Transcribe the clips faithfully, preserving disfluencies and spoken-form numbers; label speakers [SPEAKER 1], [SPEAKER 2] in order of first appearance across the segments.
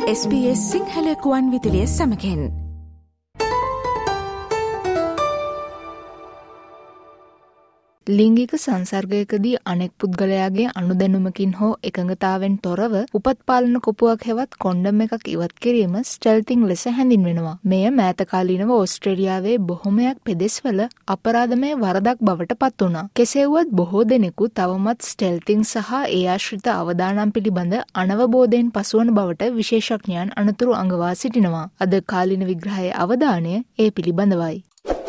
[SPEAKER 1] S B S Sinhala Kuwan විදුලිය සමගින්
[SPEAKER 2] ලිංගික සංසර්ගයකදී අනෙක් පුද්ගලයාගේ අනුදැනුමකින් හෝ එකඟතාවෙන් තොරව උපත් පාලන කොපුවක් හෙවත් කොන්ඩම් එකක් ඉවත් කිරීම ස්ටෙල්තිං ලෙස හැඳින්වෙනවා. මෙය මෑත කාලීනව ඕස්ට්‍රේලියාවේ බොහොමයක් පෙදෙස්වල අපරාධමය වරදක් බවට පත් වුණා. කෙසේ වුවත් බොහෝ දෙනෙකු තවමත් ස්ටෙල්තිං සහ ඒ ආශ්‍රිත අවදානම් පිළිබඳ අනවබෝධයෙන් පසුවන බවට විශේෂඥයන් අනතුරු අඟවා සිටිනවා. අද කාලීන විග්‍රහයේ අවධානය ඒ පිළිබඳවයි.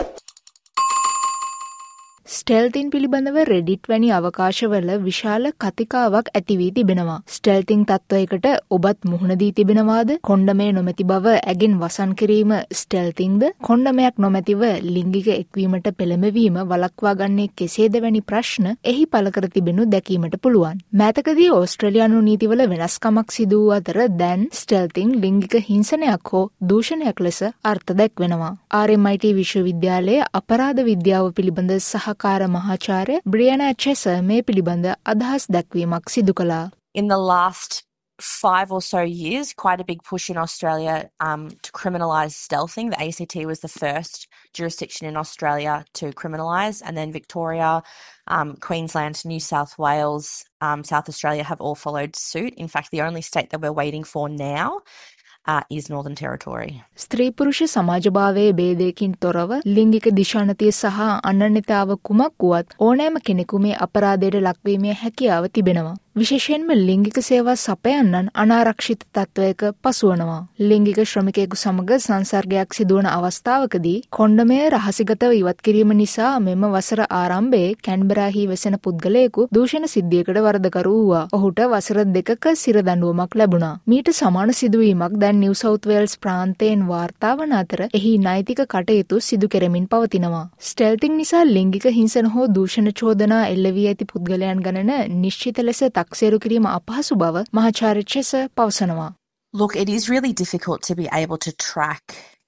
[SPEAKER 2] ස්ටෙල්තින් පිළිබඳව රෙඩිට් වැනි අවකාශවල විශාල කතිකාවක් ඇති වී තිබෙනවා. ස්ටෙල්තින් තත්ත්වයකට ඔබත් මුහුණ දී තිබෙනවාද? කොන්ඩමේ නොමැති බව ඇගෙන් වසන් කිරීම ස්ටෙල්තින්ද? කොන්ඩමයක් නොමැතිව ලිංගික එක්වීමට පෙළඹවීම වළක්වා ගන්නේ කෙසේද වැනි ප්‍රශ්න එහි පළ කර තිබෙනු දැකීමට පුළුවන්. මෑතකදී ඕස්ට්‍රේලියානු නීතිවල වෙනස්කමක් සිදු වූ අතර දැන් ස්ටෙල්තින් ලිංගික හිංසනයක් හෝ දූෂණයක් ලෙස අර්ථ දැක්වෙනවා. ආර් එම් ආයි ටී විශ්වවිද්‍යාලයේ අපරාධ විද්‍යාව පිළිබඳ සහ කාර මහාචාර්ය බ්‍රියනා චෙසර් මේ පිළිබඳ අදහස් දැක්වීමක් සිදු කළා.
[SPEAKER 3] In the last five or so years, quite a big push in Australia um, to criminalise stealthing. The A C T was the first jurisdiction in Australia to criminalise, and then Victoria, um, Queensland, New South Wales, um, South Australia have all followed suit. In fact, the only state that we're waiting for now Uh, is Northern Territory.
[SPEAKER 2] ස්ත්‍රී පුරුෂ සමාජභාවයේ ભેදයකින් තොරව ලිංගික දිශානතිය සහ අනන්‍යතාව කුමක් වුවත් ඕනෑම කෙනෙකු මේ අපරාධයට ලක්වීමේ හැකියාව තිබෙනවා. විශේෂයෙන්ම ලිංගික සේවා සපයන්නන් අනාරක්ෂිත තත්ත්වයක පසුවනවා. ලිංගික ශ්‍රමිකයෙකු සමග සංසර්ගයක් සිදුවන අවස්ථාවකදී කොන්ඩමය රහසිගතව ඉවත් කිරීම නිසා මෙම වසර ආරම්භයේ කැන්බරාහි වෙසෙන පුද්ගලයෙකු දූෂණ සිද්ධියකට වරදකරු වූවා. ඔහුට වසර දෙකක සිර දඬුවමක් ලැබුණා. මීට සමාන සිදුවීමක් දැන් නිව් සවුත් වේල්ස් ප්‍රාන්තයෙන් වාර්තා වන අතර එහි නෛතික කටයුතු සිදු කෙරෙමින් පවතිනවා. ස්ටෙල්තිං නිසා ලිංගික හිංසන හෝ දූෂණ චෝදනා එල්ල වී ඇති පුද්ගලයන් ගණන නිශ්චිත ලෙස තක්සේරු කිරීම අපහසු බව මහාචාර්ය චෙසර් පවසනවා.
[SPEAKER 3] Look, it is really difficult to be able to track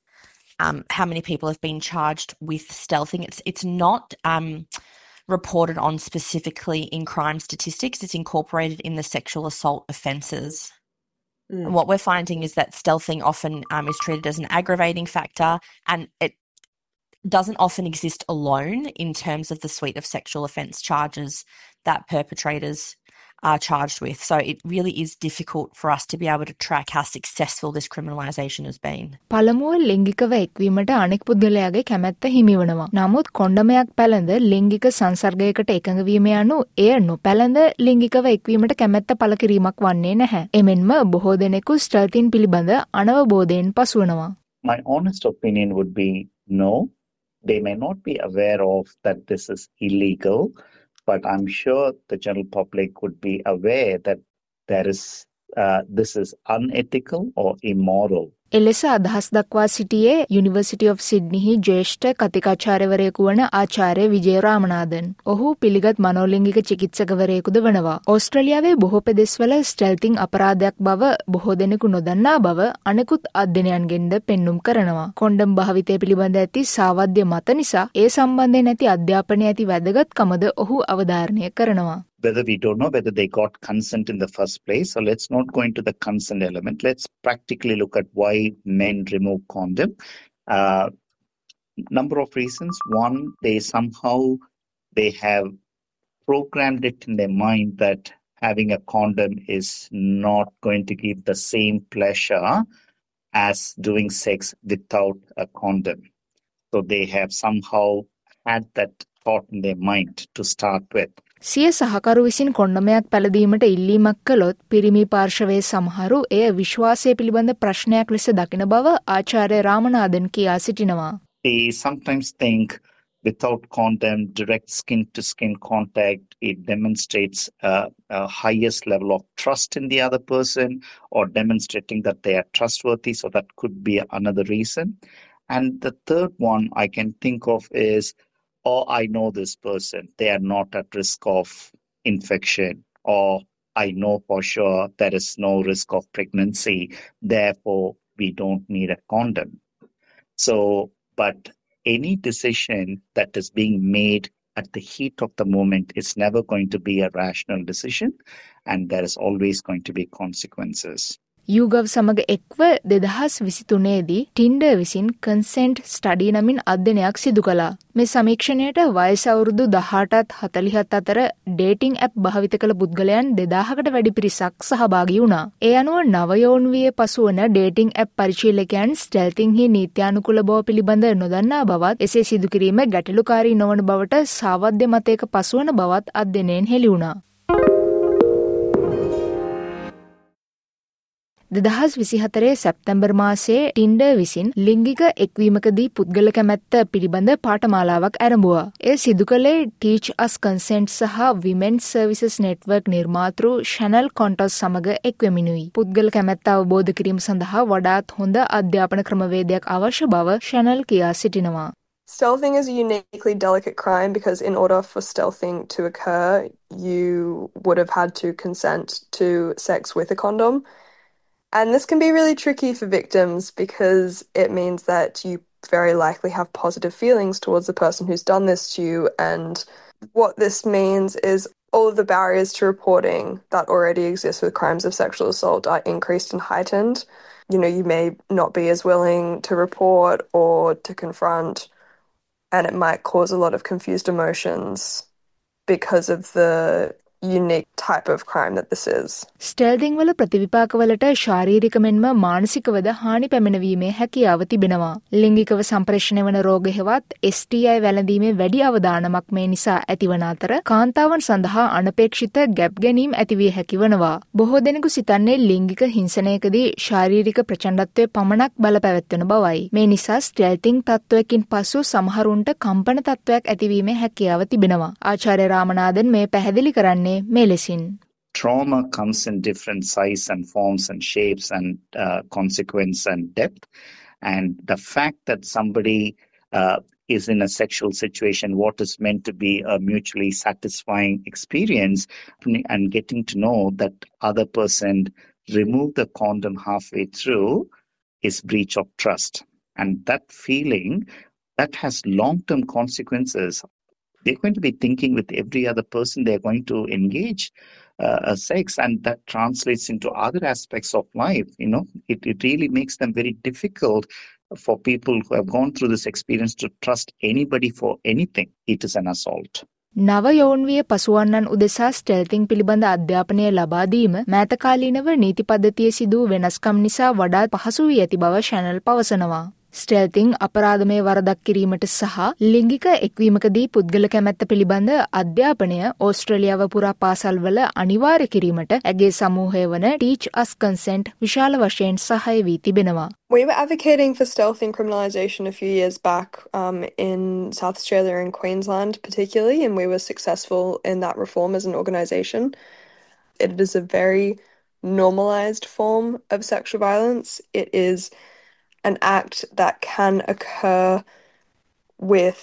[SPEAKER 3] um, how many people have been charged with stealthing. It's it's not um, reported on specifically in crime statistics. It's incorporated in the sexual assault offences. Mm. And what we're finding is that stealthing often um, is treated as an aggravating factor, and it doesn't often exist alone in terms of the suite of sexual offence charges that perpetrators are charged with. So it really is difficult for us to be able to track how successful this criminalisation has been.
[SPEAKER 2] පළමුව ලිංගිකව එක්වීමට අනෙක් පුද්ගලයාගේ කැමැත්ත හිමි වෙනවා. නමුත් කොන්ඩමයක් පැළඳ ලිංගික සංසර්ගයකට එකඟ වීම යනු එය නොපැළඳ ලිංගිකව එක්වීමට කැමැත්ත පළ කිරීමක් වන්නේ නැහැ. එමෙන්ම බොහෝ දෙනෙකු ස්ටෙල්තින් පිළිබඳ අනවබෝධයෙන් පසුවනවා.
[SPEAKER 4] My honest opinion would be no. They may not be aware of that this is illegal, but I'm sure the general public would be aware that there is uh, this is unethical or immoral.
[SPEAKER 2] එලෙස අදහස් දක්වා සිටියේ university of සිඩ්නිහි ජ්‍යෙෂ්ඨ කතිකාචාර්යවරයෙකු වන ආචාර්ය විජය රාමනාදන්. ඔහු පිළිගත් මනෝලිංගික චිකිත්සකවරයෙකුද වනවා. ඕස්ට්‍රේලියාවේ බොහෝ පෙදෙස්වල ස්ටෙල්තිං අපරාධයක් බව බොහෝ දෙනෙකු නොදන්නා බව අනෙකුත් අධ්‍යයනයන්ගෙන්ද පෙන්눔 කරනවා. කොන්ඩම් භාවිතය පිළිබඳ ඇති සාවද්‍ය මත නිසා ඒ සම්බන්ධයෙන් ඇති අධ්‍යාපනයේ ඇති වැදගත්කමද ඔහු අවධාරණය කරනවා.
[SPEAKER 4] Whether we don't know whether they got consent in the first place, so let's not go into the consent element. Let's practically look at why men remove condom. Uh, number of reasons. One, they somehow, they have programmed it in their mind that having a condom is not going to give the same pleasure as doing sex without a condom. So they have somehow had that thought in their mind to start with.
[SPEAKER 2] සිය සහකරු විසින් කොන්ඩමයක් පැළඳීමට ඉල්ලීමක් කළොත් පිරිමි පාර්ශවයේ සමහරු එය විශ්වාසය පිළිබඳ ප්‍රශ්නයක් ලෙස දකින බව ආචාර්ය රාමනාදන් කියා සිටිනවා.
[SPEAKER 4] They sometimes think without condom, direct skin-to-skin contact, it demonstrates uh, a highest level of trust in the other person or demonstrating that they are trustworthy, so that could be another reason. And the third one I can think of is, or I know this person, they are not at risk of infection, or I know for sure there is no risk of pregnancy, therefore we don't need a condom. So, but any decision that is being made at the heat of the moment is never going to be a rational decision, and there is always going to be consequences.
[SPEAKER 2] යූගව් සමග එක්ව දෙදහස් විසිතුනේදී ටින්ඩර් විසින් consent study නමින් අධ්‍යයනයක් සිදු කළා. මේ සමීක්ෂණයට වයස අවුරුදු දහඅටත් හතළිහත් අතර ඩේටිං ඇප් භාවිත කළ පුද්ගලයන් දෙදාහකට වැඩි පිරිසක් සහභාගී වුණා. ඒ අනුව නවයෝන් වියේ පසුවන ඩේටිං ඇප් පරිශීලකයන් ස්ටෙල්තින්හි නීත්‍යානුකූල බව පිළිබඳ නොදන්නා බවත් එසේ සිදු කිරීම ගැටලුකාරී නොවන බවට සාවද්‍ය මතයක පසුවන බවත් අධ්‍යයනයෙන් හෙළි වුණා. දෙදහස් විසිහතරේ සැප්තැම්බර් මාසයේ ටින්ඩර් විසින් ලිංගික එක්වීමකදී පුද්ගල කැමැත්ත පිළිබඳ පාඨමාලාවක් ආරම්භුවා. එය සිදු කළේ Teach Us Consent සහ Women's Services Network නිර්මාතෘ ශැනල් කොන්ටස් සමග එක්වෙමිනුයි. පුද්ගල කැමැත්ත අවබෝධ කිරීම සඳහා වඩාත් හොඳ අධ්‍යාපන ක්‍රමවේදයක් අවශ්‍ය බව ශැනල් කියා සිටිනවා.
[SPEAKER 5] Stealthing is a uniquely delicate crime because in order for stealthing to occur, you would have had to consent to sex with a condom. And this can be really tricky for victims because it means that you very likely have positive feelings towards the person who's done this to you. And what this means is all of the barriers to reporting that already exist with crimes of sexual assault are increased and heightened. You know, you may not be as willing to report or to confront, and it might cause a lot of confused emotions because of the unique type of crime that this is.
[SPEAKER 2] ස්ටෙල්තිං වල ප්‍රතිවිපාකවලට ශාරීරික මෙන්ම මානසිකවද හානි පැමිණවීමේ හැකියාව තිබෙනවා. ලිංගිකව සම්ප්‍රේෂණය වන රෝග හෙවත් S T ආයි වැළඳීමේ වැඩි අවදානමක් මේ නිසා ඇතිවන අතර කාන්තාවන් සඳහා අනපේක්ෂිත ගැප් ගැනීම් ඇතිවිය හැකි වනවා. බොහෝ දෙනෙකු සිතන්නේ ලිංගික හිංසනයකදී ශාරීරික ප්‍රචණ්ඩත්වය පමණක් බලපැවැත්වෙන බවයි. මේ නිසා ස්ටෙල්තිං තත්ත්වයකින් පසු සමහරුන්ට කම්පන තත්ත්වයක් ඇතිවීමේ හැකියාව තිබෙනවා. ආචාර්ය රාමනාදන් මේ පැහැදිලි කරන්නේ මෙලෙසින්.
[SPEAKER 4] Trauma comes in different sizes and forms and shapes and uh, consequence and depth. And the fact that somebody uh, is in a sexual situation, what is meant to be a mutually satisfying experience, and getting to know that other person removed the condom halfway through is breach of trust. And that feeling, that has long-term consequences. They're going to be thinking with every other person they're going to engage uh, a sex, and that translates into other aspects of life. You know, it, it really makes them very difficult for people who have gone through this experience to trust anybody for anything. It is an assault.
[SPEAKER 2] නව යෞන්විය පසුවන්නන් උදෙසා ස්ටෙල්තිං පිළිබඳ අධ්‍යාපනය ලබා දීම මෑතකාලීනව නීති පද්ධතියේ සිදු වෙනස්කම් නිසා වඩා පහසු වී ඇති බව ශැනල් පවසනවා. ස්ටෙල්තිං අපරාධමය වරදක් කිරීමට සහ ලිංගික එක්වීමකදී පුද්ගල කැමැත්ත පිළිබඳ අධ්‍යාපනය ඕස්ට්‍රේලියාව පුරා පාසල්වල අනිවාර්ය කිරීමට ඇගේ සමූහය වන Teach Us Consent විශාල වශයෙන් සහාය වී තිබෙනවා.
[SPEAKER 5] We were advocating for stealthing criminalisation a few years back um, in South Australia and Queensland particularly, and we were successful in that reform as an organisation. It is a very normalised form of sexual violence. It is an act that can occur with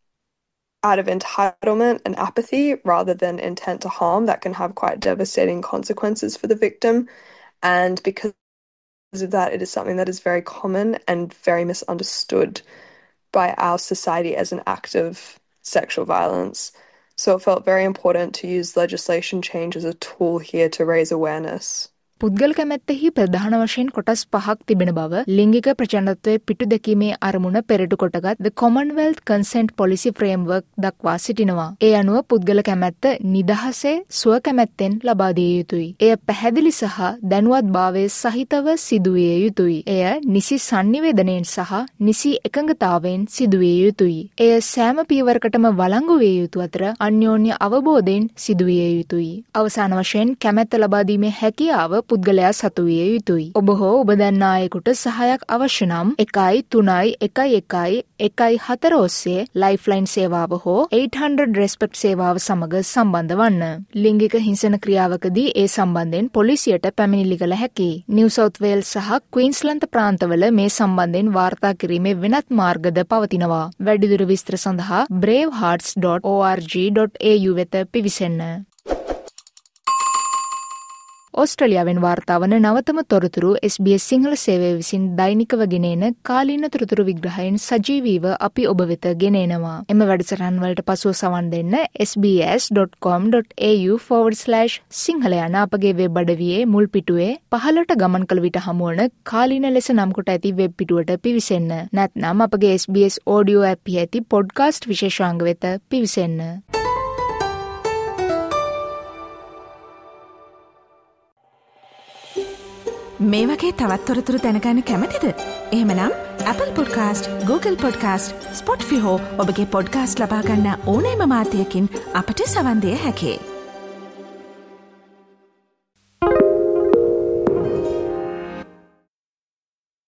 [SPEAKER 5] out of entitlement and apathy rather than intent to harm. That can have quite devastating consequences for the victim, and because of that, it is something that is very common and very misunderstood by our society as an act of sexual violence. So it felt very important to use legislation change as a tool here to raise awareness.
[SPEAKER 2] පුද්ගල කැමැත්තෙහි ප්‍රධාන වශයෙන් කොටස් පහක් තිබෙන බව ලිංගික ප්‍රචණ්ඩත්වයේ පිටු දැකීමේ අරමුණ පෙරටු කොටගත් The Commonwealth Consent Policy Framework දක්වා සිටිනවා. ඒ අනුව පුද්ගල කැමැත්ත නිදහසේ ස්ව කැමැත්තෙන් ලබා දිය යුතුයි. එය පැහැදිලි සහ දැනුවත් භාවයේ සහිතව සිදුවිය යුතුයි. එය නිසි සංනිවේදනයෙන් සහ නිසි එකඟතාවයෙන් සිදුවිය යුතුයි. එය සෑම පියවරකටම වළංගු විය යුතු අතර අන්‍යෝන්‍ය අවබෝධයෙන් සිදුවිය යුතුයි. අවසාන වශයෙන් කැමැත්ත ලබා දීමේ හැකියාව පුද්ගලයා සතු විය යුතුයි. ඔබ හෝ ඔබ දන්නා අයෙකුට සහායක් අවශ්‍ය නම් එකයි තුනයි එකයි එකයි එකයි හතර ඔස්සේ ලයිෆ්ලයින් සේවාව හෝ eight hundred රෙස්පෙක්ට් සේවාව සමග සම්බන්ධ වන්න. ලිංගික හිංසන ක්‍රියාවකදී ඒ සම්බන්ධයෙන් පොලිසියට පැමිණිලි කළ හැකියි. නිව් සවුත් වේල්ස් සහ ක්වීන්ස්ලන්ත ප්‍රාන්තවල මේ සම්බන්ධයෙන් වාර්තා කිරීමේ වෙනත් මාර්ගද පවතිනවා. වැඩිදුර විස්තර සඳහා brave hearts dot org dot a u වෙත පිවිසෙන්න. ඕස්ට්‍රේලියාවෙන් වාර්තා වන නවතම තොරතුරු එස් බී එස් සිංහල සේවය විසින් දෛනිකව ගෙනෙන කාලීන තොරතුරු විග්‍රහයෙන් සජීවීව අපි ඔබ වෙත ගෙනෙනවා. එම වැඩසටහන් වලට පසුව සවන් දෙන්න S B S dot com dot A U forward slash Sinhala යන අපගේ වෙබ් අඩවියේ මුල් පිටුවේ පහළට ගමන් කළ විට හමුවන කාලීන ලෙස නම් කොට ඇති වෙබ් පිටුවට පිවිසෙන්න. නැත්නම් අපගේ S B S audio app එකේ ඇති පොඩ්කාස්ට් විශේෂාංග වෙත පිවිසෙන්න.
[SPEAKER 1] මේ වගේ තවත් තොරතුරු දැනගන්න කැමතිද? එහෙමනම් Apple Podcast, Google Podcast, Spotify හෝ ඔබගේ පොඩ්කාස්ට් ලබා ගන්න ඕනෑම මාධ්‍යයකින් අපට සවන් දෙන්න හැකියි.